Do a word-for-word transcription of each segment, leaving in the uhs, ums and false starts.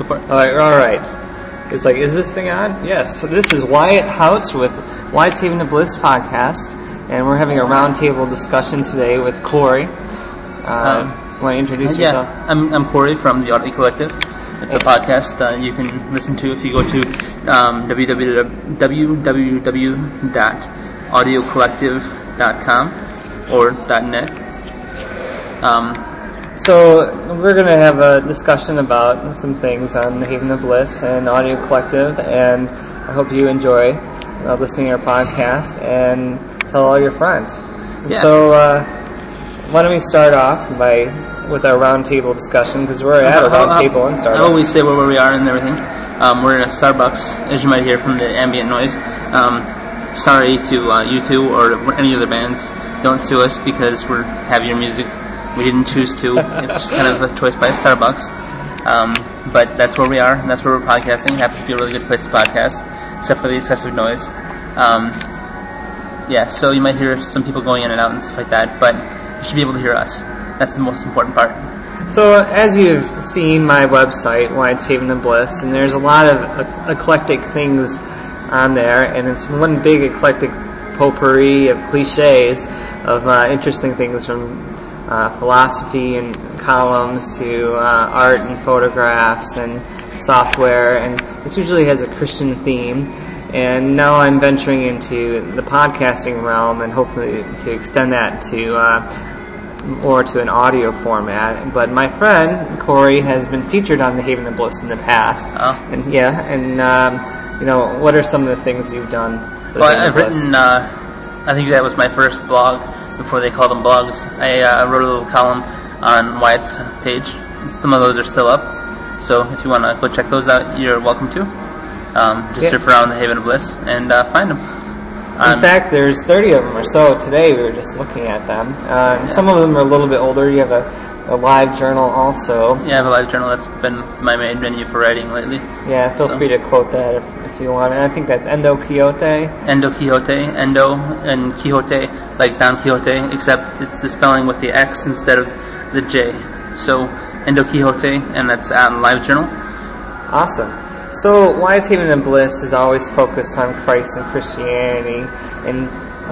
for it. All right, all right. It's like, is this thing on? Yes. So this is Wyatt Houts with Wyatt's Haven of Bliss podcast, and we're having a roundtable discussion today with Corey. Uh, um, want to introduce yeah, yourself? Yeah, I'm, I'm Corey from the Audio Collective. It's a podcast uh, you can listen to if you go to um, w w w dot audio collective dot com or .net. Um, so we're going to have a discussion about some things on the Haven of Bliss and Audio Collective, and I hope you enjoy uh, listening to our podcast and tell all your friends. Yeah. So uh, why don't we start off by with our roundtable discussion, because we're at a roundtable in Starbucks. I always say where we are and everything. Um, we're in a Starbucks, as you might hear from the ambient noise. Um, sorry to uh, you two or any other bands. Don't sue us because we have your music. We didn't choose to. It's kind of a choice by Starbucks. Um, but that's where we are, and that's where we're podcasting. It happens to be a really good place to podcast, except for the excessive noise. Um, yeah, so you might hear some people going in and out and stuff like that, but you should be able to hear us. That's the most important part. So, as you've seen my website, Wyatt's Haven of Bliss, and there's a lot of uh, eclectic things on there, and it's one big eclectic potpourri of cliches of uh, interesting things from uh, philosophy and columns to uh, art and photographs and software, and this usually has a Christian theme. And now I'm venturing into the podcasting realm and hopefully to extend that to uh, or to an audio format. But my friend Corey has been featured on the Haven of Bliss in the past. Oh. And yeah, and um, you know, what are some of the things you've done? Well, I've written. Uh, I think that was my first blog before they called them blogs. I uh, wrote a little column on Wyatt's page. Some of those are still up, so if you want to go check those out, you're welcome to. Um, just yeah. search around the Haven of Bliss and uh, find them. In um, fact, there's thirty of them or so today. We were just looking at them. Uh, yeah. Some of them are a little bit older. You have a, a live journal also. Yeah, I have a live journal. That's been my main venue for writing lately. Yeah, feel so. free to quote that if, if you want. And I think that's Endo Quixote. Endo Quixote. Endo and Quixote, like Don Quixote, except it's the spelling with the X instead of the J. So, Endo Quixote, and that's out in live journal. Awesome. So, Wyatt's Haven of Bliss is always focused on Christ and Christianity and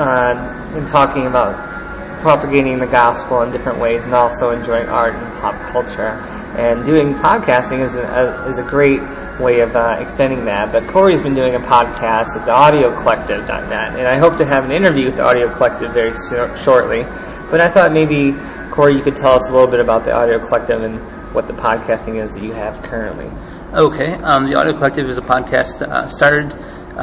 uh, and talking about propagating the gospel in different ways, and also enjoying art and pop culture. And doing podcasting is a, a is a great way of uh, extending that. But Corey's been doing a podcast at the audio collective dot net, and I hope to have an interview with the Audio Collective very so- shortly. But I thought maybe, Corey, you could tell us a little bit about the Audio Collective and what the podcasting is that you have currently. Okay, um, the Audio Collective is a podcast uh, started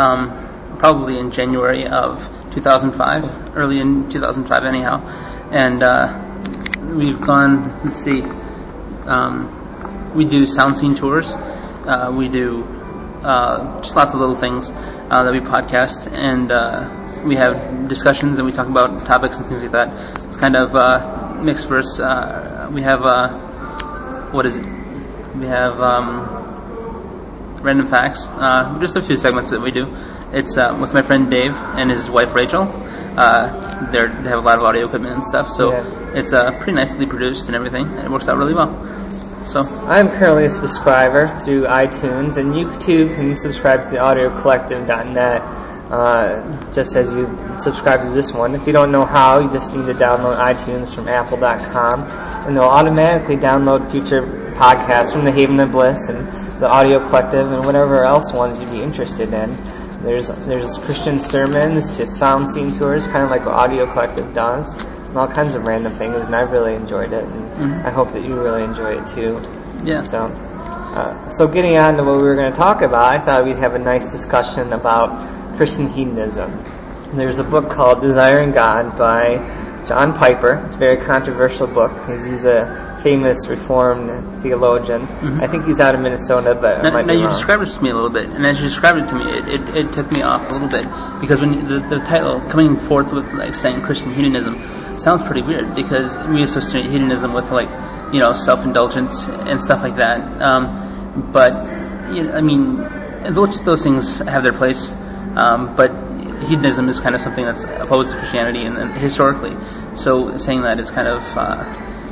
um, probably in January of two thousand five, early in two thousand five anyhow, and uh, we've gone, let's see, um, we do sound scene tours, uh, we do uh, just lots of little things uh, that we podcast, and uh, we have discussions and we talk about topics and things like that. It's kind of uh, mixed verse. Uh, we have, uh, what is it? We have um, random facts, uh, just a few segments that we do. It's uh, with my friend Dave and his wife Rachel. Uh, they're, they have a lot of audio equipment and stuff, so yeah. It's uh, pretty nicely produced and everything, and it works out really well. So I'm currently a subscriber through iTunes, and you too can subscribe to the audio collective dot net, uh, just as you subscribe to this one. If you don't know how, you just need to download iTunes from apple dot com, and they'll automatically download future podcasts from the Haven of Bliss and the Audio Collective and whatever else ones you'd be interested in. There's there's Christian sermons to sound scene tours, kind of like what Audio Collective does, and all kinds of random things, and I've really enjoyed it, and mm-hmm. I hope that you really enjoy it too. Yeah. So, uh, so getting on to what we were going to talk about, I thought we'd have a nice discussion about Christian hedonism. There's a book called Desiring God by John Piper. It's a very controversial book because he's a famous Reformed theologian. Mm-hmm. I think he's out of Minnesota, but now, I might now be you wrong. described it to me a little bit, and as you described it to me, it, it, it took me off a little bit because when you, the, the title coming forth with like saying Christian hedonism sounds pretty weird because we associate hedonism with like you know self-indulgence and stuff like that. Um, but you know, I mean, those those things have their place, um, but hedonism is kind of something that's opposed to Christianity and, and historically. So saying that is kind of uh,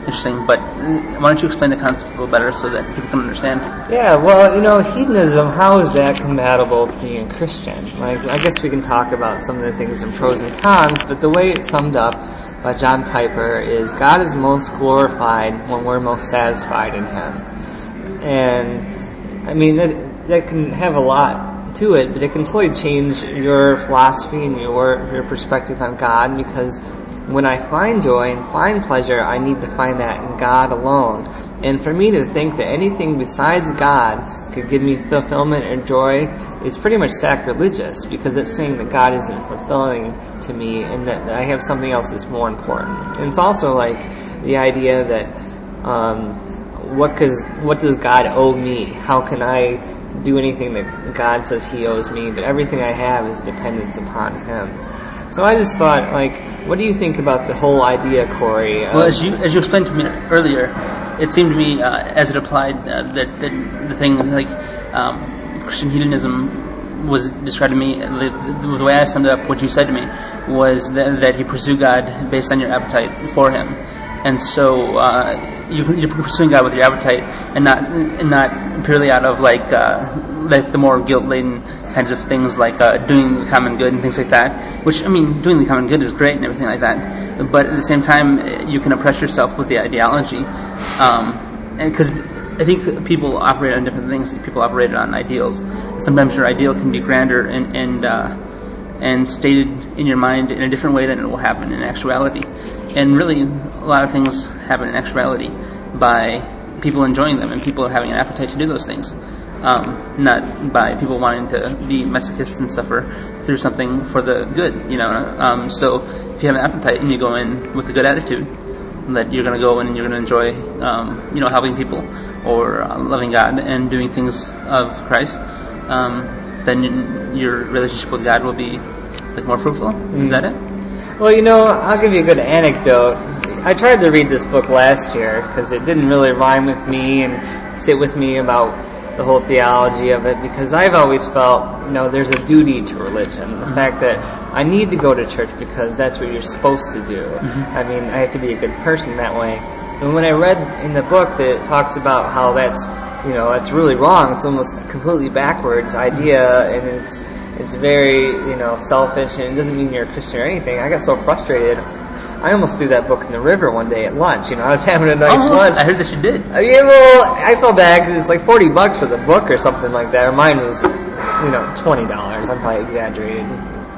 interesting. But why don't you explain the concept a little better so that people can understand? Yeah, well, you know, hedonism, how is that compatible with being a Christian? Like, I guess we can talk about some of the things and pros and cons, but the way it's summed up by John Piper is God is most glorified when we're most satisfied in Him. And, I mean, that, that can have a lot to it, but it can totally change your philosophy and your, your perspective on God, because when I find joy and find pleasure, I need to find that in God alone. And for me to think that anything besides God could give me fulfillment or joy is pretty much sacrilegious, because it's saying that God isn't fulfilling to me and that I have something else that's more important. And it's also like the idea that um, what, cause, what does God owe me? How can I do anything that God says He owes me? But everything I have is dependence upon Him. So I just thought, like, what do you think about the whole idea, Corey? Well, as you as you explained to me earlier, it seemed to me, uh, as it applied, uh, that, that the thing like um, Christian hedonism was described to me. The, the way I summed up what you said to me was that, that you pursue God based on your appetite for Him, and so uh, you, you're pursuing God with your appetite, and not and not purely out of like uh, like the more guilt-laden kinds of things like uh, doing the common good and things like that. Which, I mean, doing the common good is great and everything like that, but at the same time, you can oppress yourself with the ideology, um, because I think people operate on different things. People operate on ideals. Sometimes your ideal can be grander and and uh, and stated in your mind in a different way than it will happen in actuality. And really, a lot of things happen in actuality by people enjoying them and people having an appetite to do those things. Um, not by people wanting to be masochists and suffer through something for the good, you know. Um, so if you have an appetite and you go in with a good attitude, that you're going to go in and you're going to enjoy, um, you know, helping people or uh, loving God and doing things of Christ, um, then your relationship with God will be like more fruitful. Mm. Is that it? Well, you know, I'll give you a good anecdote. I tried to read this book last year because it didn't really rhyme with me and sit with me about the whole theology of it, because I've always felt, you know, there's a duty to religion. The mm-hmm. fact that I need to go to church because that's what you're supposed to do. Mm-hmm. I mean, I have to be a good person that way. And when I read in the book that it talks about how that's, you know, that's really wrong, it's almost completely backwards idea, and it's it's very, you know, selfish, and it doesn't mean you're a Christian or anything. I got so frustrated. I almost threw that book in the river one day at lunch. You know, I was having a nice oh, lunch. I heard that you did. Uh, yeah, well, I felt bad because it's like forty bucks for the book or something like that. Or mine was, you know, twenty dollars. I'm probably exaggerating.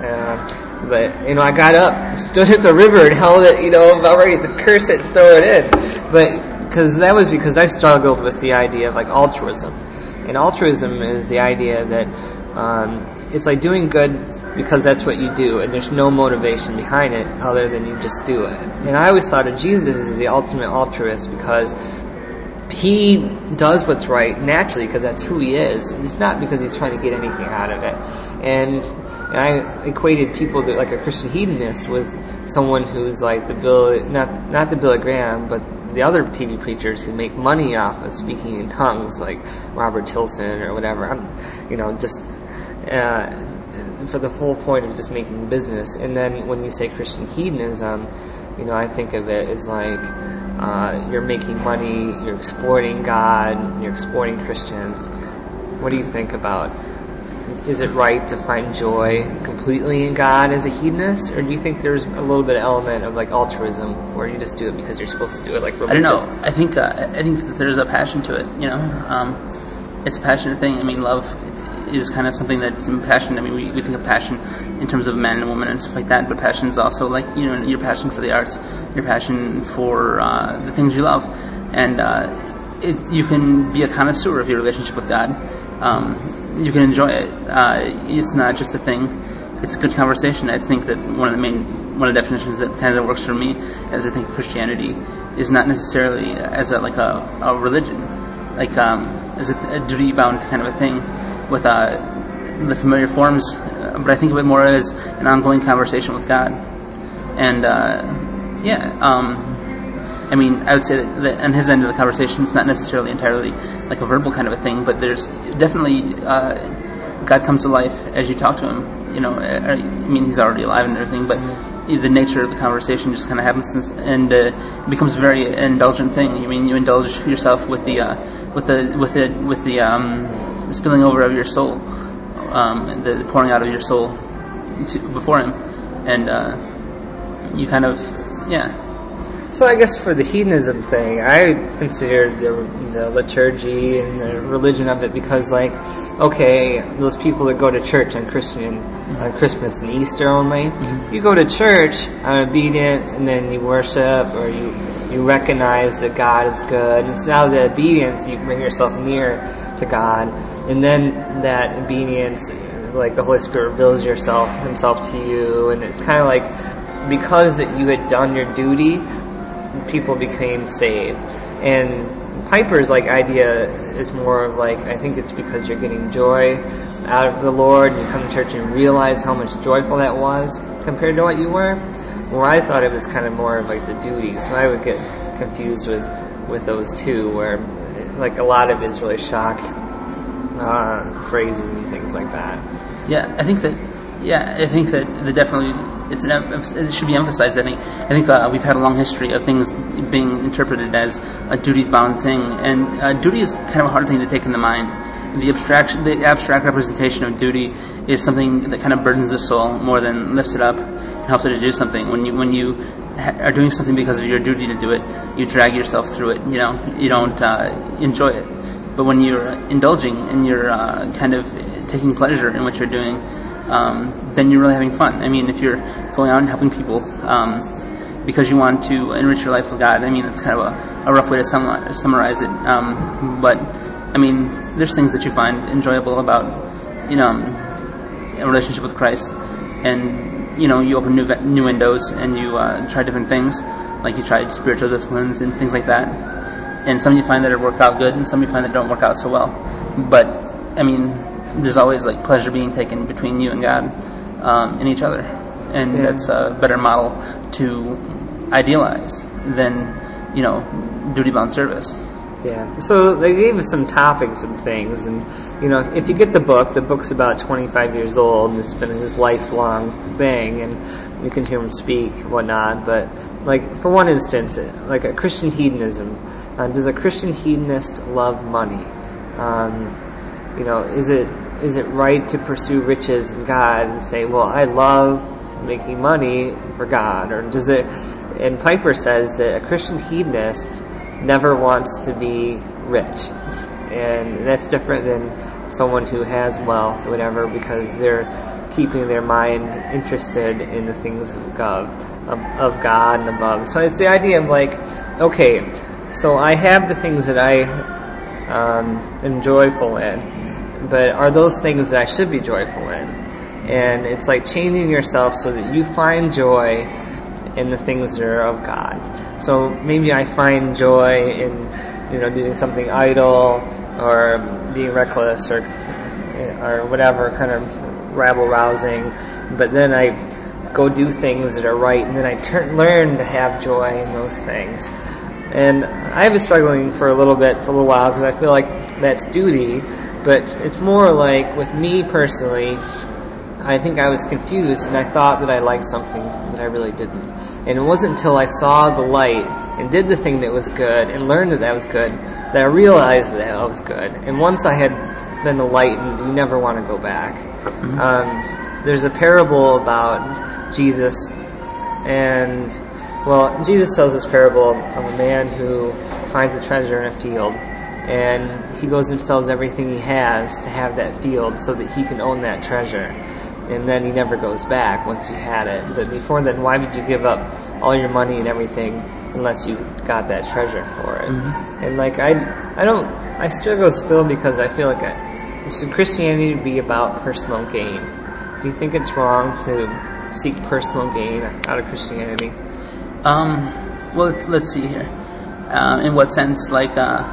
Uh, but, you know, I got up, stood at the river and held it, you know, about ready to curse it and throw it in. But, because that was because I struggled with the idea of like altruism. And altruism is the idea that, um, it's like doing good because that's what you do, and there's no motivation behind it other than you just do it. And I always thought of Jesus as the ultimate altruist because He does what's right naturally because that's who He is. It's not because He's trying to get anything out of it. And, and I equated people that like a Christian hedonist with someone who's like the Bill, not not the Billy Graham, but the other T V preachers who make money off of speaking in tongues, like Robert Tilson or whatever. I'm, you know, just. Uh, for the whole point of just making business. And then when you say Christian hedonism, you know, I think of it as like uh, you're making money, you're exploiting God, you're exploiting Christians. What do you think about, is it right to find joy completely in God as a hedonist, or do you think there's a little bit of element of like altruism where you just do it because you're supposed to do it, like religion? I don't know. I think uh, I think that there's a passion to it, you know. Um, it's a passionate thing. I mean, love is kind of something that's passion. I mean, we, we think of passion in terms of a man and a woman and stuff like that, but passion is also like, you know, your passion for the arts, your passion for uh, the things you love, and uh, it, you can be a connoisseur of your relationship with God. Um, you can enjoy it. Uh, it's not just a thing. It's a good conversation. I think that one of the main, one of the definitions that kind of works for me, as I think Christianity is not necessarily as a like a, a religion, like um, as a, a duty-bound kind of a thing with uh, the familiar forms, uh, but I think of it more as an ongoing conversation with God. And uh, yeah, um, I mean, I would say that, that on his end of the conversation, it's not necessarily entirely like a verbal kind of a thing, but there's definitely uh, God comes to life as you talk to Him. You know, I mean, He's already alive and everything, but the nature of the conversation just kind of happens, and uh, it becomes a very indulgent thing. I mean, you indulge yourself with the uh, with the with the with the um, spilling over of your soul, um, the pouring out of your soul to, before Him, and uh, you kind of yeah. So I guess for the hedonism thing, I consider the, the liturgy and the religion of it because, like, okay, those people that go to church on Christian on Christmas and Easter only, mm-hmm. you go to church on obedience and then you worship or you you recognize that God is good. And it's out of the obedience you bring yourself near to God, and then that obedience, like the Holy Spirit reveals yourself Himself to you, and it's kind of like because that you had done your duty, people became saved. And Piper's like idea is more of like, I think it's because you're getting joy out of the Lord, and you come to church and realize how much joyful that was compared to what you were. Where I thought it was kind of more of like the duties, so I would get confused with with those two, where like a lot of it's really shock uh, phrases and things like that. Yeah, I think that. Yeah, I think that the definitely it's an it should be emphasized. I think I think uh, we've had a long history of things being interpreted as a duty-bound thing, and uh, duty is kind of a hard thing to take in the mind. The abstraction, the abstract representation of duty is something that kind of burdens the soul more than lifts it up and helps it to do something. When you when you ha- are doing something because of your duty to do it, you drag yourself through it. You know, you don't uh, enjoy it. But when you're indulging and you're uh, kind of taking pleasure in what you're doing, Um, then you're really having fun. I mean, if you're going out and helping people um, because you want to enrich your life with God, I mean, it's kind of a, a rough way to sum- summarize it. Um, but, I mean, there's things that you find enjoyable about, you know, a relationship with Christ. And, you know, you open new new windows and you uh, try different things. Like you tried spiritual disciplines and things like that. And some you find that work out good, and some you find that don't work out so well. But, I mean, there's always like pleasure being taken between you and God um, and each other, and yeah. That's a better model to idealize than you know duty-bound service. Yeah. So they gave us some topics and things, and you know if you get the book, the book's about twenty-five years old, and it's been his lifelong thing, and you can hear him speak, whatnot. But like for one instance, like a Christian hedonism, uh, does a Christian hedonist love money? Um, You know, is it is it right to pursue riches in God and say, well, I love making money for God? Or does it, and Piper says that a Christian hedonist never wants to be rich. And that's different than someone who has wealth or whatever, because they're keeping their mind interested in the things of God, of, of God and above. So it's the idea of like, okay, so I have the things that I um, am joyful in, but are those things that I should be joyful in? And it's like changing yourself so that you find joy in the things that are of God. So maybe I find joy in, you know, doing something idle or being reckless or or whatever, kind of rabble-rousing, but then I go do things that are right, and then I turn, learn to have joy in those things. And I've been struggling for a little bit, for a little while, because I feel like that's duty. But it's more like, with me personally, I think I was confused, and I thought that I liked something that I really didn't. And it wasn't until I saw the light and did the thing that was good and learned that that was good that I realized that that was good. And once I had been enlightened, you never want to go back. Mm-hmm. Um, there's a parable about Jesus, and, well, Jesus tells this parable of a man who finds a treasure in a field. And he goes and sells everything he has to have that field so that he can own that treasure. And then he never goes back once you had it. But before then, why would you give up all your money and everything unless you got that treasure for it? Mm-hmm. And like, I, I don't, I struggle still because I feel like I, should Christianity be about personal gain? Do you think it's wrong to seek personal gain out of Christianity? Um, well, let's see here. Uh, in what sense? Like, uh,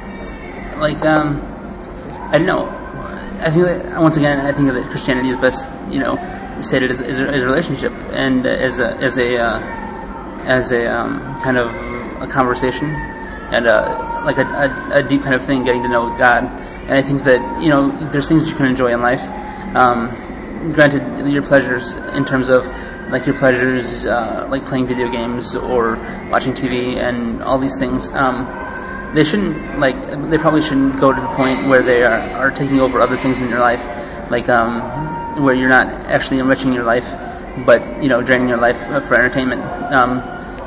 Like, um, I don't know. I think that, once again, I think that Christianity is best, you know, stated as, as, a, as a relationship and as a, as a, uh, as a, um, kind of a conversation and, uh, like a, a, a deep kind of thing, getting to know God. And I think that, you know, there's things that you can enjoy in life. Um, granted, your pleasures in terms of, like your pleasures, uh, like playing video games or watching T V and all these things. Um, they shouldn't like they probably shouldn't go to the point where they are, are taking over other things in your life, like um, where you're not actually enriching your life, but you know draining your life for entertainment. Um,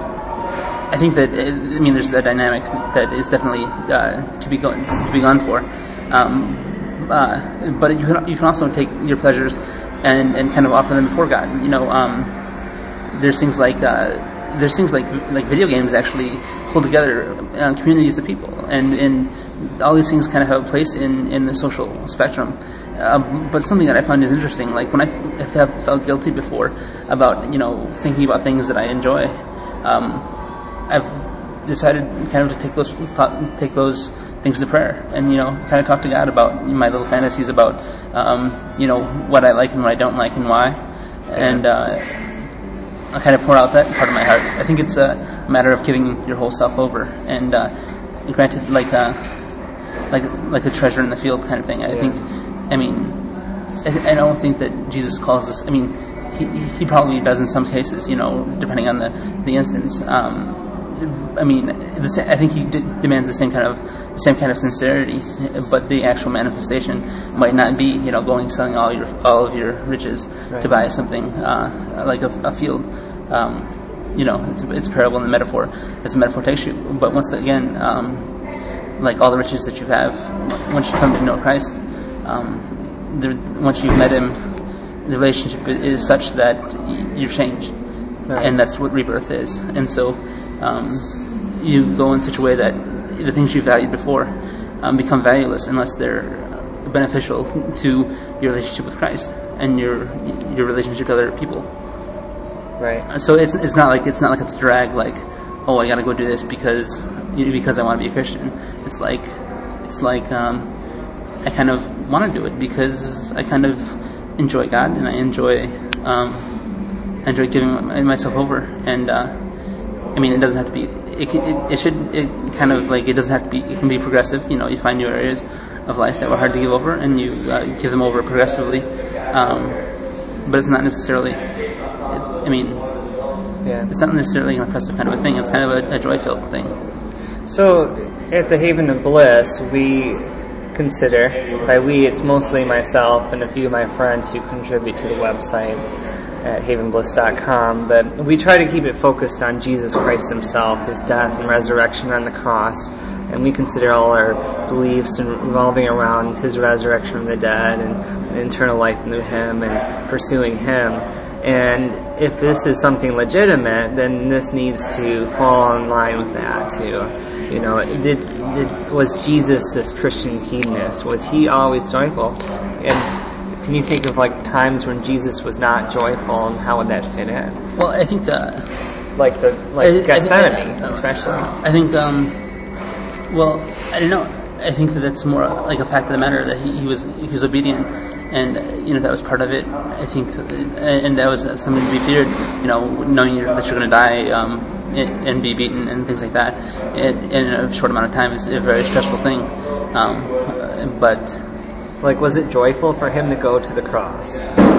I think that I mean there's a dynamic that is definitely uh, to be going to be gone for. Um, Uh, but you can, you can also take your pleasures and, and kind of offer them before God. You know, um, there's things like uh, there's things like like video games actually pull together uh, communities of people, and, and all these things kind of have a place in, in the social spectrum. Uh, but something that I find is interesting, like when I have felt guilty before about you know thinking about things that I enjoy, um, I've decided kind of to take those take those. things to prayer, and you know, kind of talk to God about my little fantasies about, um, you know, what I like and what I don't like and why, and uh, I kind of pour out that part of my heart. I think it's a matter of giving your whole self over, and uh, granted, like uh, like like a treasure in the field kind of thing. I yeah. think, I mean, I, I don't think that Jesus calls us. I mean, he he probably does in some cases, you know, depending on the the instance. Um, I mean, I think he d- demands the same kind of the same kind of sincerity, but the actual manifestation might not be, you know, going selling all your all of your riches right. to buy something uh, like a, a field. Um, you know, it's, it's a parable in the metaphor as the metaphor takes you. But once again, um, like all the riches that you have, once you come to know Christ, um, the, once you've met Him, the relationship is such that you're changed, right. and that's what rebirth is. And so. Um, you go in such a way that the things you valued before um, become valueless unless they're beneficial to your relationship with Christ and your your relationship to other people. Right. So it's it's not like it's not like it's a drag. Like, oh, I got to go do this because because I want to be a Christian. It's like it's like um, I kind of want to do it because I kind of enjoy God and I enjoy um, I enjoy giving myself over and. Uh, I mean, it doesn't have to be. It, it it should. It kind of like it doesn't have to be. It can be progressive. You know, you find new areas of life that were hard to give over, and you uh, give them over progressively. Um, but it's not necessarily. It, I mean, yeah. It's not necessarily an oppressive kind of a thing. It's kind of a, a joy-filled thing. So, at the Haven of Bliss, we consider, by we, it's mostly myself and a few of my friends who contribute to the website at haven bliss dot com, but we try to keep it focused on Jesus Christ Himself, His death and resurrection on the cross, and we consider all our beliefs revolving around His resurrection from the dead and eternal life through Him and pursuing Him. And if this is something legitimate, then this needs to fall in line with that too. You know, did, did was Jesus this Christian hedonist? Was He always joyful? And can you think of like times when Jesus was not joyful, and how would that fit in? Well, I think uh, like the like I, Gethsemane, I, I, especially. I think. Um, well, I don't know. I think that that's more like a fact of the matter that he, he was he was obedient, and you know that was part of it. I think, and that was something to be feared. You know, knowing you're, that you're going to die um, and, and be beaten and things like that in, in a short amount of time is a very stressful thing. Um, but. Like, was it joyful for Him to go to the cross?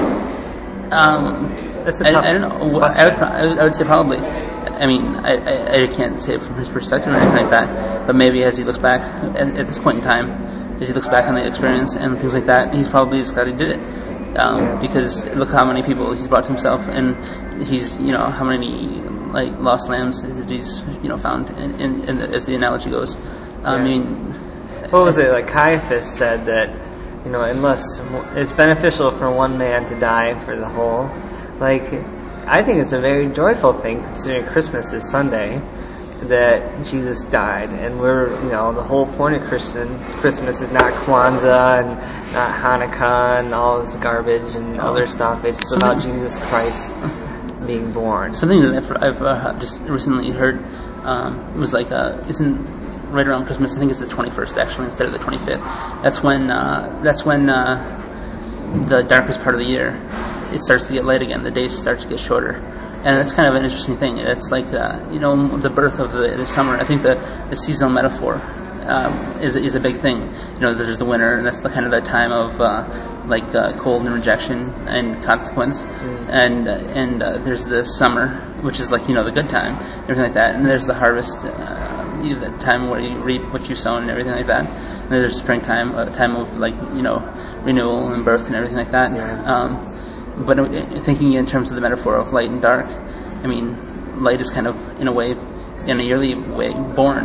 Um, That's a I, tough I don't know. I would, I would say probably. I mean, I, I, I can't say it from his perspective or anything like that, but maybe as he looks back at, at this point in time, as he looks back on the experience and things like that, he's probably just glad he did it. Um, because look how many people he's brought to himself, and he's, you know, how many like lost lambs that he's, you know, found, in, in, in, as the analogy goes. I yeah. mean, what was it? Like Caiaphas said that. You know, unless it's beneficial for one man to die for the whole. Like, I think it's a very joyful thing, considering Christmas is Sunday, that Jesus died. And we're, you know, the whole point of Christian Christmas is not Kwanzaa and not Hanukkah and all this garbage and other stuff. It's something about Jesus Christ being born. Something that I've, I've uh, just recently heard um, was like, uh, isn't... right around Christmas, I think it's the twenty-first actually instead of the twenty-fifth. That's when uh, that's when uh, the darkest part of the year, it starts to get light again. The days start to get shorter, and it's kind of an interesting thing. It's like uh, you know the birth of the, the summer. I think the, the seasonal metaphor um, is is a big thing. You know, there's the winter, and that's the kind of the time of uh, like uh, cold and rejection and consequence, mm. and uh, and uh, there's the summer, which is like, you know, the good time, everything like that, and there's the harvest, uh, you know, the time where you reap what you've sown and everything like that. And there's springtime, a time of like, you know, renewal and birth and everything like that. Yeah. Um, but thinking in terms of the metaphor of light and dark, I mean, light is kind of, in a way, in a yearly way, born,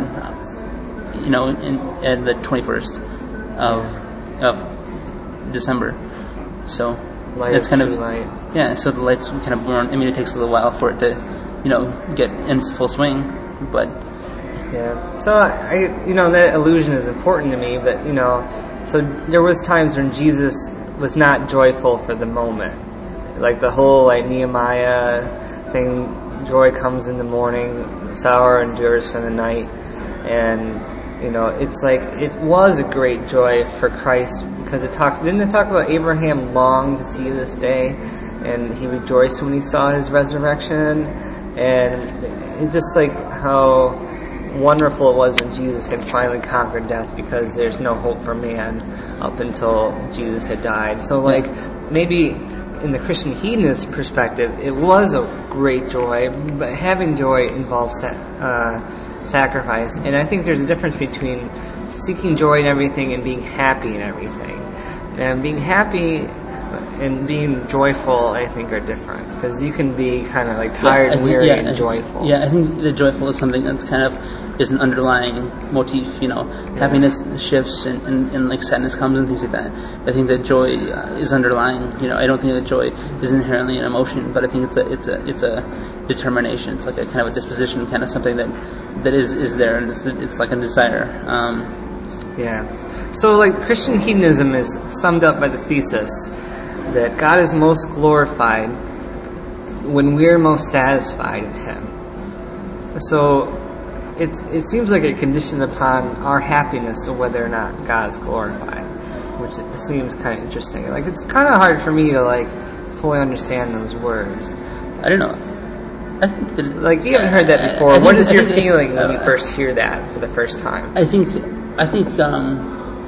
you know, in, in the twenty-first of yeah. of December. So light it's kind of light. Yeah. So the light's kind of born. I mean, it takes a little while for it to, you know, get in full swing, but yeah. So I, you know, that illusion is important to me. But you know, so there was times when Jesus was not joyful for the moment, like the whole like Nehemiah thing. Joy comes in the morning, sorrow endures for the night, and you know, it's like it was a great joy for Christ because it talks. Didn't it talk about Abraham longed to see this day, and he rejoiced when he saw his resurrection, and it's just like how wonderful it was when Jesus had finally conquered death, because there's no hope for man up until Jesus had died. So like maybe in the Christian hedonist perspective, it was a great joy, but having joy involves uh, sacrifice. And I think there's a difference between seeking joy in everything and being happy in everything. And being happy and being joyful, I think, are different, because you can be kind of like tired, yeah, think, weary, yeah, and I, joyful. Yeah, I think the joyful is something that's kind of is an underlying motif. You know, yeah. happiness shifts and, and, and like sadness comes and things like that. I think that joy uh, is underlying. You know, I don't think that joy is inherently an emotion, but I think it's a it's a it's a determination. It's like a kind of a disposition, kind of something that that is, is there, and it's, it's like a desire. Um, yeah. So, like, Christian hedonism is summed up by the thesis that God is most glorified when we're most satisfied in Him. So it it seems like a condition upon our happiness of whether or not God is glorified, which seems kind of interesting. Like, it's kind of hard for me to like totally understand those words. I don't know. I think that, like, you haven't heard that before. I, I what is that, your think, feeling when uh, you first hear that for the first time? I think I think um,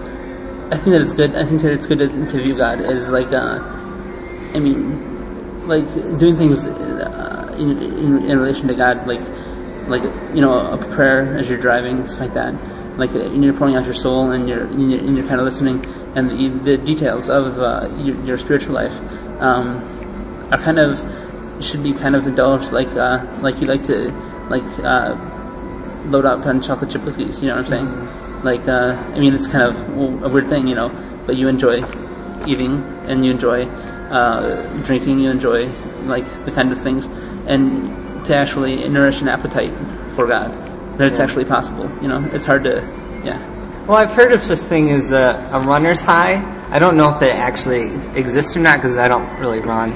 I think that it's good. I think that it's good to, to view God as like uh, I mean, like doing things uh, in, in in relation to God, like like you know, a prayer as you're driving, stuff like that. Like you're pouring out your soul and you're and you're, and you're kind of listening, and the, the details of uh, your, your spiritual life um, are kind of should be kind of indulged, like uh, like you like to like uh, load up on chocolate chip cookies. You know what I'm saying? Mm-hmm. Like uh, I mean, it's kind of a weird thing, you know, but you enjoy eating and you enjoy uh, drinking, you enjoy like the kind of things, and to actually nourish an appetite for God, that it's yeah. actually possible. You know, it's hard to, yeah. Well, I've heard of such thing as a, a runner's high. I don't know if that actually exists or not, because I don't really run.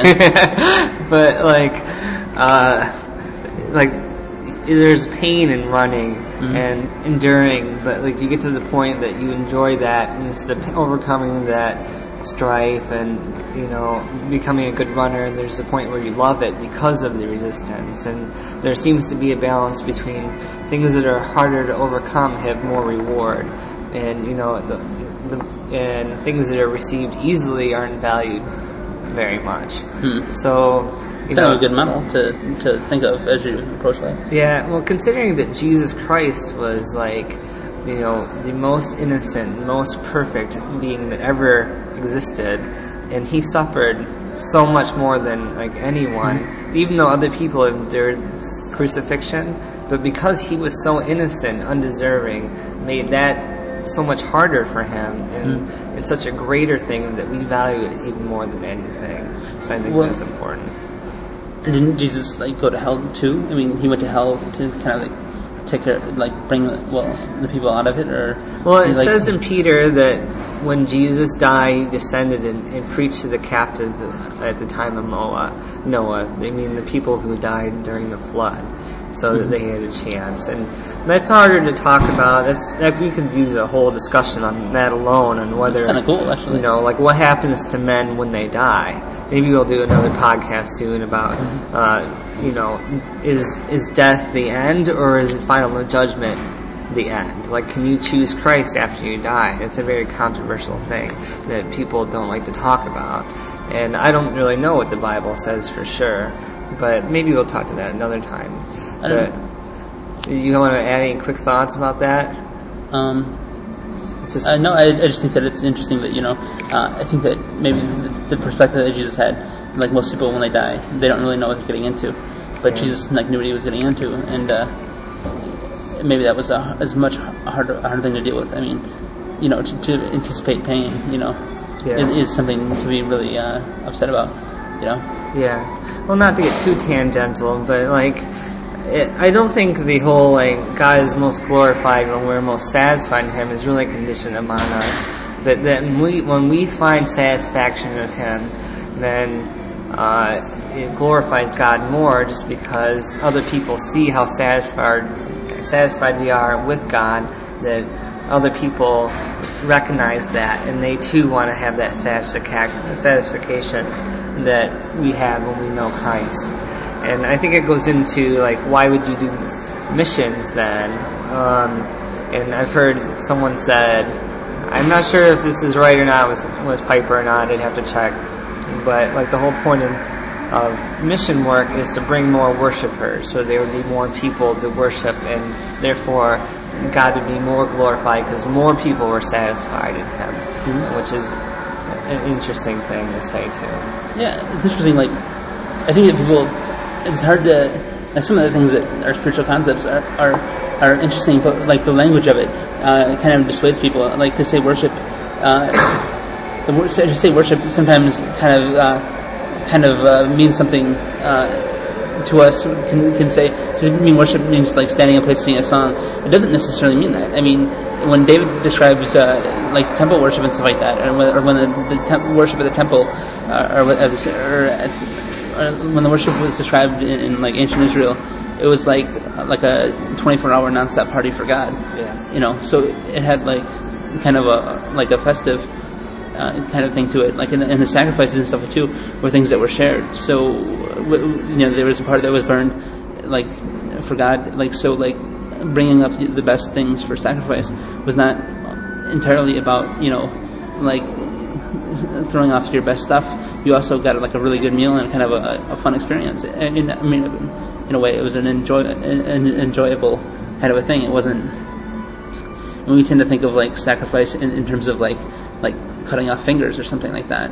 Yeah. But like, uh, like there's pain in running mm-hmm. and enduring, but like you get to the point that you enjoy that, and it's the overcoming that strife and, you know, becoming a good runner, and there's a point where you love it because of the resistance, and there seems to be a balance between things that are harder to overcome have more reward, and, you know, the, the and things that are received easily aren't valued very much. Hmm. So, you it's know, kind of a good model to to think of as you approach life. Yeah, well, considering that Jesus Christ was like, you know, the most innocent, most perfect being that ever existed, and he suffered so much more than like anyone, mm-hmm. even though other people endured crucifixion, but because he was so innocent, undeserving, made that so much harder for him, and mm-hmm. it's such a greater thing that we value it even more than anything. So I think well, that's important. Didn't Jesus like go to hell too? I mean, he went to hell to kind of like take care, like bring the, well the people out of it, or well, it like, says in Peter that when Jesus died, he descended and, and preached to the captives at the time of Noah. Noah, I mean the people who died during the flood, so mm-hmm. that they had a chance. And that's harder to talk about. That's that we could use a whole discussion on that alone, on whether kind of cool, actually. You know, like what happens to men when they die. Maybe we'll do another podcast soon about. Mm-hmm. Uh, you know, is is death the end, or is it final judgment the end. Like, can you choose Christ after you die? It's a very controversial thing that people don't like to talk about. And I don't really know what the Bible says for sure, but maybe we'll talk to that another time. I don't but know. You want to add any quick thoughts about that? Um, just, uh, no, I, I just think that it's interesting that, you know, uh, I think that maybe the, the perspective that Jesus had, like most people when they die, they don't really know what they're getting into. But yeah. Jesus, like, knew what he was getting into, and uh, maybe that was a, as much a hard, a hard thing to deal with. I mean, you know, to, to anticipate pain, you know, yeah. is, is something to be really uh, upset about, you know? Yeah. Well, not to get too tangential, but, like, it, I don't think the whole, like, God is most glorified when we're most satisfied in Him is really conditioned upon us. But that when we, when we find satisfaction in Him, then uh, it glorifies God more, just because other people see how satisfied satisfied we are with God, that other people recognize that, and they too want to have that satisfaction that we have when we know Christ. And I think it goes into, like, why would you do missions then? Um, and I've heard someone said, I'm not sure if this is right or not, was was Piper or not, I'd have to check, but, like, the whole point of of mission work is to bring more worshipers, so there would be more people to worship, and therefore God would be more glorified because more people were satisfied in Him, mm-hmm. which is an interesting thing to say too. Yeah, it's interesting. Like, I think that people, it's hard to, like, some of the things that are spiritual concepts are are, are interesting, but, like, the language of it uh, kind of dissuades people. Like, to say worship, uh, the word to say worship sometimes kind of. Uh, kind of uh, means something uh, to us. Can, can say, to mean worship means, like, standing in a place singing a song. It doesn't necessarily mean that. I mean, when David describes uh, like temple worship and stuff like that, or when, or when the, the temp- worship at the temple, uh, or, as, or, at, or when the worship was described in, in like ancient Israel, it was like like a twenty-four hour nonstop party for God. Yeah. You know, so it had, like, kind of a like a festive Uh, kind of thing to it, like in the, in the sacrifices and stuff too, were things that were shared. So, you know, there was a part that was burned, like, for God, like, so, like, bringing up the best things for sacrifice was not entirely about, you know, like, throwing off your best stuff. You also got, like, a really good meal and kind of a, a fun experience. And, and I mean, in a way, it was an enjoy an enjoyable kind of a thing. It wasn't. And we tend to think of, like, sacrifice in, in terms of, like, like cutting off fingers or something like that.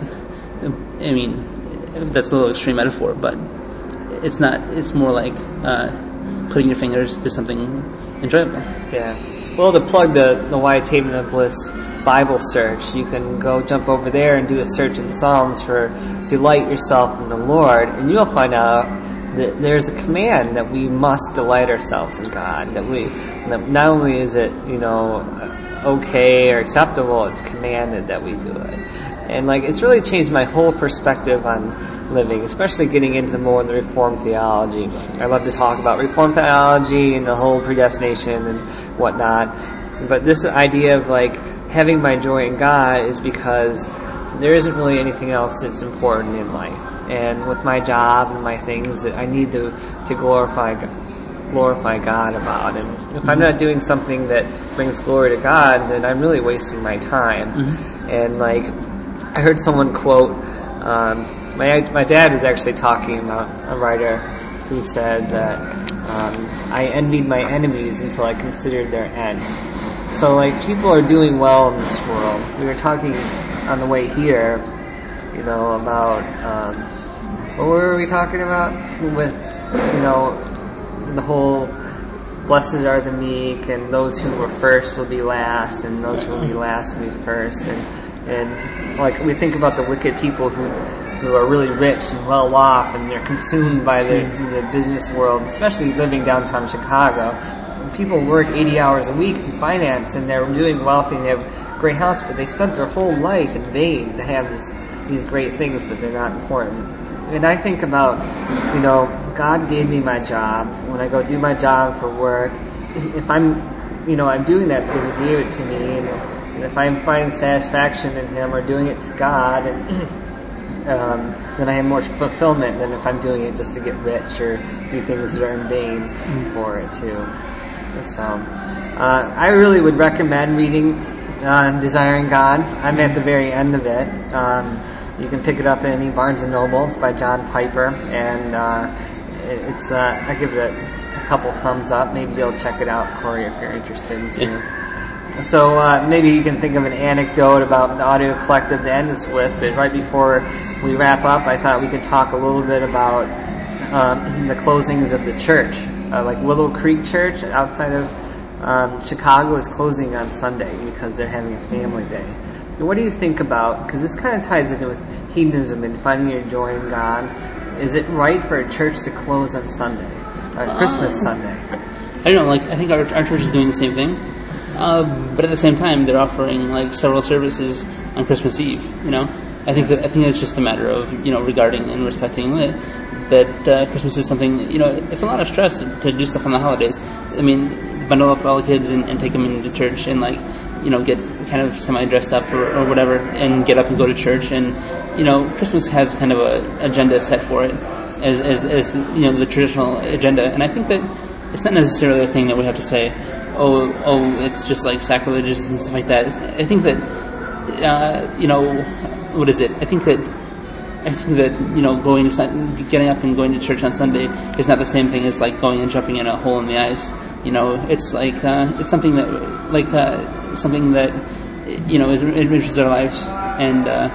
I mean, that's a little extreme metaphor, but it's not. It's more like uh, putting your fingers to something enjoyable. Yeah. Well, to plug the the Wyatt's Haven of Bliss Bible search, you can go jump over there and do a search in Psalms for "delight yourself in the Lord," and you'll find out that there's a command that we must delight ourselves in God. That we, that not only is it, you know, okay or acceptable, it's commanded that we do it. And, like, it's really changed my whole perspective on living, especially getting into more of the Reformed theology. I love to talk about Reformed theology and the whole predestination and whatnot. But this idea of, like, having my joy in God is because there isn't really anything else that's important in life. And with my job and my things, that I need to, to glorify God. glorify God about. And if mm-hmm. I'm not doing something that brings glory to God, then I'm really wasting my time. Mm-hmm. And, like, I heard someone quote, um, my my dad was actually talking about a writer who said that um, I envied my enemies until I considered their ends. So, like, people are doing well in this world. We were talking on the way here, you know, about, um, what were we talking about? With, you know, the whole blessed are the meek, and those who were first will be last, and those who will be last will be first. And, and like, we think about the wicked people who who are really rich and well off, and they're consumed by the, the business world, especially living downtown Chicago. People work eighty hours a week in finance, and they're doing wealthy, and they have great house, but they spent their whole life in vain to have this, these great things, but they're not important. And I think about, you know, God gave me my job. When I go do my job for work, if I'm, you know, I'm doing that because He gave it to me, and, and if I'm finding satisfaction in Him or doing it to God, and, um, then I have more fulfillment than if I'm doing it just to get rich or do things that are in vain for it too. So, Uh, I really would recommend reading uh, Desiring God. I'm at the very end of it. Um, you can pick it up at any Barnes and Noble. It's by John Piper, and uh, it's uh, I give it a, a couple thumbs up. Maybe you'll check it out, Corey, if you're interested too. So uh, maybe you can think of an anecdote about the Audio Collective to end this with, but right before we wrap up, I thought we could talk a little bit about um, the closings of the church. Uh, like Willow Creek Church outside of um, Chicago is closing on Sunday because they're having a family day. And what do you think about, because this kind of ties into with hedonism and finding your joy in God, is it right for a church to close on Sunday, uh, Christmas uh, Sunday? I don't know, like, I think our, our church is doing the same thing. Uh, but at the same time, they're offering like several services on Christmas Eve. You know, I think that I think it's just a matter of you know regarding and respecting that that uh, Christmas is something. You know, it's a lot of stress to, to do stuff on the holidays. I mean, bundle up all the kids and, and take them into church and like you know get kind of semi dressed up or, or whatever and get up and go to church. And you know, Christmas has kind of a agenda set for it as as, as you know the traditional agenda. And I think that it's not necessarily a thing that we have to say. Oh, oh! It's just like sacrilegious and stuff like that. I think that, uh, you know, what is it? I think that, I think that you know, going to getting up and going to church on Sunday is not the same thing as like going and jumping in a hole in the ice. You know, it's like uh, it's something that, like uh, something that, you know, is enriches our lives. And uh,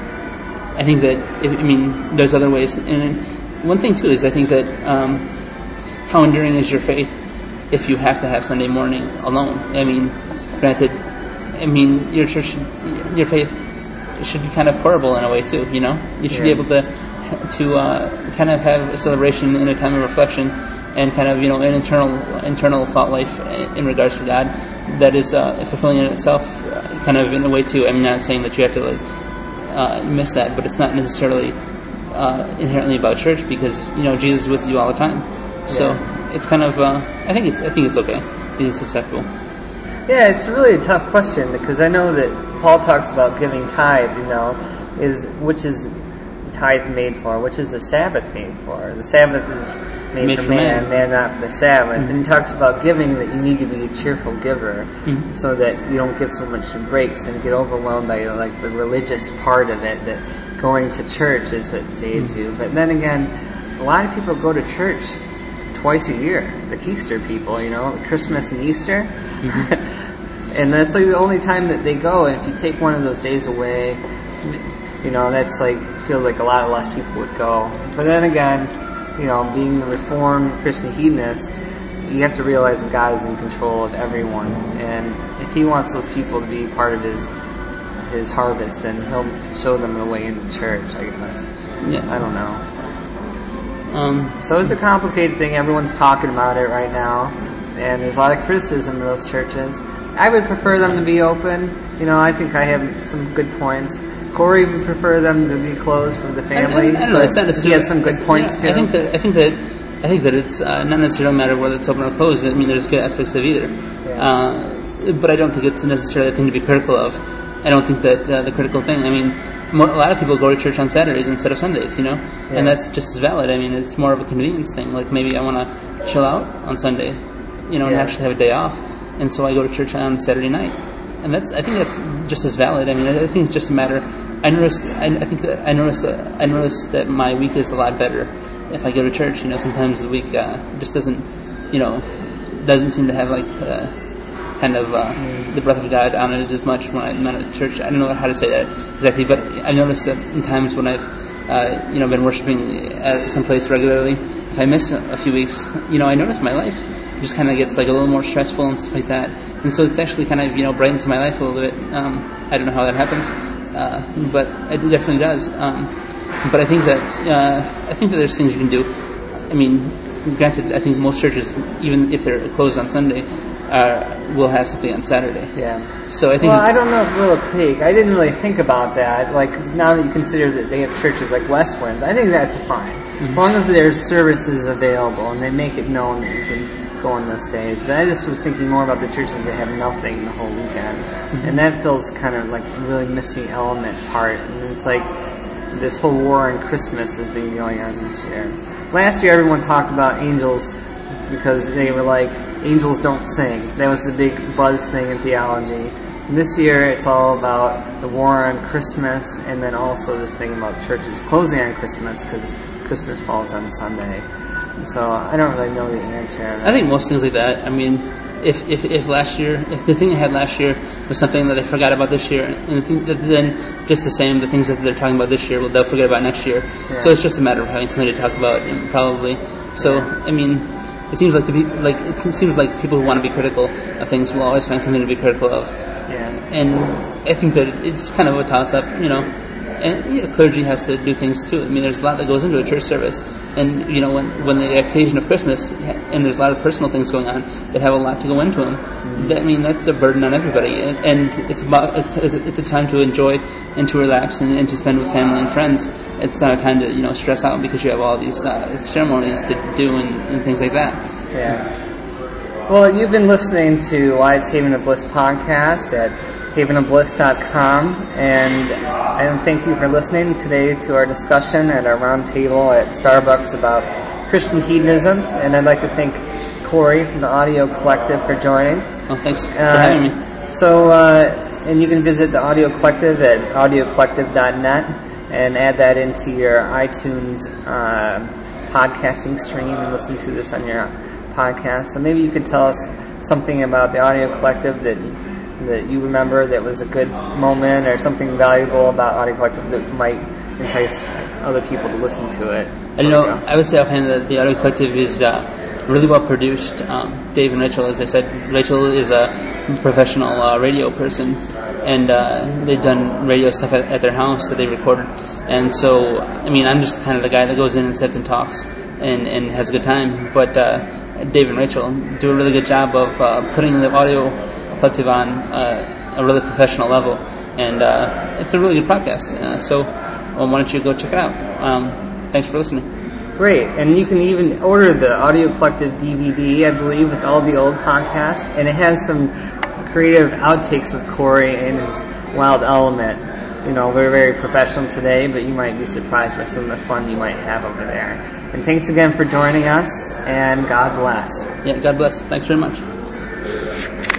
I think that, if, I mean, there's other ways. And one thing too is I think that um, how enduring is your faith? If you have to have Sunday morning alone. I mean, granted, I mean, your church, your faith should be kind of portable in a way too, you know? You should yeah. be able to to uh, kind of have a celebration in a time of reflection and kind of, you know, an internal internal thought life in regards to God that is uh, fulfilling in itself, uh, kind of in a way too. I'm not saying that you have to like uh, miss that, but it's not necessarily uh, inherently about church because, you know, Jesus is with you all the time. So... Yeah. It's kind of, uh, I think it's, I think it's okay. I think it's acceptable. Yeah, it's really a tough question because I know that Paul talks about giving tithe, you know, is, which is tithe made for, which is the Sabbath made for. The Sabbath is made, made for, for man, man, man not for the Sabbath. Mm-hmm. And he talks about giving that you need to be a cheerful giver mm-hmm. so that you don't give so much breaks and get overwhelmed by, like, the religious part of it, that going to church is what saves mm-hmm. you. But then again, a lot of people go to church twice a year, the Easter people, you know, Christmas and Easter. Mm-hmm. And that's like the only time that they go. And if you take one of those days away, you know, that's like, feels like a lot less people would go. But then again, you know, being a Reformed Christian hedonist, you have to realize that God is in control of everyone. And if he wants those people to be part of his his harvest, then he'll show them the way into church, I guess. Yeah. I don't know. Um, so it's a complicated thing. Everyone's talking about it right now, and there's a lot of criticism of those churches. I would prefer them to be open. You know, I think I have some good points. Corey would prefer them to be closed for the family. I, I, I don't know. It's not necessarily. He has some good points yeah, too. I think that I think that I think that it's uh, not necessarily a matter of whether it's open or closed. I mean, there's good aspects of either, yeah. uh, but I don't think it's necessarily a thing to be critical of. I don't think that uh, the critical thing. I mean. A lot of people go to church on Saturdays instead of Sundays, you know, yeah. and that's just as valid. I mean, it's more of a convenience thing. Like maybe I want to chill out on Sunday, you know, yeah. and actually have a day off, and so I go to church on Saturday night, and that's I think that's just as valid. I mean, I think it's just a matter. I notice. I, I think I notice. Uh, I notice that my week is a lot better if I go to church. You know, sometimes the week uh, just doesn't, you know, doesn't seem to have like. Uh, kind of uh, mm. the breath of God on it as much when I'm at church. I don't know how to say that exactly, but I've noticed that in times when I've, uh, you know, been worshiping at some place regularly, if I miss a few weeks, you know, I notice my life just kind of gets like a little more stressful and stuff like that. And so it's actually kind of, you know, brightens my life a little bit. Um, I don't know how that happens, uh, but it definitely does. Um, but I think that, uh, I think that there's things you can do. I mean, granted, I think most churches, even if they're closed on Sunday, Uh, we'll have something on Saturday. Yeah. So I think. Well, I don't know if Willow Creek. I didn't really think about that. Like now that you consider that they have churches like Westwinds, I think that's fine mm-hmm. as long as there's services available and they make it known that you can go on those days. But I just was thinking more about the churches that have nothing the whole weekend, mm-hmm. and that feels kind of like a really missing element part. And it's like this whole war on Christmas has been going on this year. Last year, everyone talked about angels because they were like. angels don't sing. That was the big buzz thing in theology. And this year it's all about the war on Christmas, and then also this thing about churches closing on Christmas because Christmas falls on Sunday. So I don't really know the answer. I think most things like that. I mean, if if if last year, if the thing they had last year was something that they forgot about this year, and the thing that then just the same, the things that they're talking about this year, well, they'll forget about next year. Yeah. So it's just a matter of having something to talk about, probably. So yeah. I mean, it seems like the pe- like it seems like people who want to be critical of things will always find something to be critical of. Yeah. And I think that it's kind of a toss-up, you know. And yeah, clergy has to do things too. I mean, there's a lot that goes into a church service, and you know, when when the occasion of Christmas, and there's a lot of personal things going on that have a lot to go into them. Mm-hmm. That, I mean, that's a burden on everybody, and, and it's about it's, it's a time to enjoy and to relax and, and to spend with family and friends. It's not a time to you know stress out because you have all these uh, ceremonies to do and, and things like that. Yeah. Well, you've been listening to Why It's Haven of Bliss podcast at haven of bliss dot com, and I thank you for listening today to our discussion at our round table at Starbucks about Christian hedonism, and I'd like to thank Corey from the Audio Collective for joining. Well, thanks uh, for having me. So, uh, and you can visit the Audio Collective at audio collective dot net and add that into your iTunes uh, podcasting stream and listen to this on your podcast. So maybe you could tell us something about the Audio Collective that that you remember that was a good moment, or something valuable about Audio Collective that might entice other people to listen to it. I don't know. I would say offhand that the Audio Collective is uh, really well produced. Um, Dave and Rachel, as I said, Rachel is a professional uh, radio person, and uh, they've done radio stuff at, at their house that they recorded. And so, I mean, I'm just kind of the guy that goes in and sits and talks and, and has a good time. But uh, Dave and Rachel do a really good job of uh, putting the Audio Collective on uh, a really professional level, and uh, it's a really good podcast. Uh, so, well, why don't you go check it out? Um, thanks for listening. Great, and you can even order the Audio Collective D V D, I believe, with all the old podcasts, and it has some creative outtakes with Corey and his Wild Element. You know, we're very professional today, but you might be surprised by some of the fun you might have over there. And thanks again for joining us, and God bless. Yeah, God bless. Thanks very much.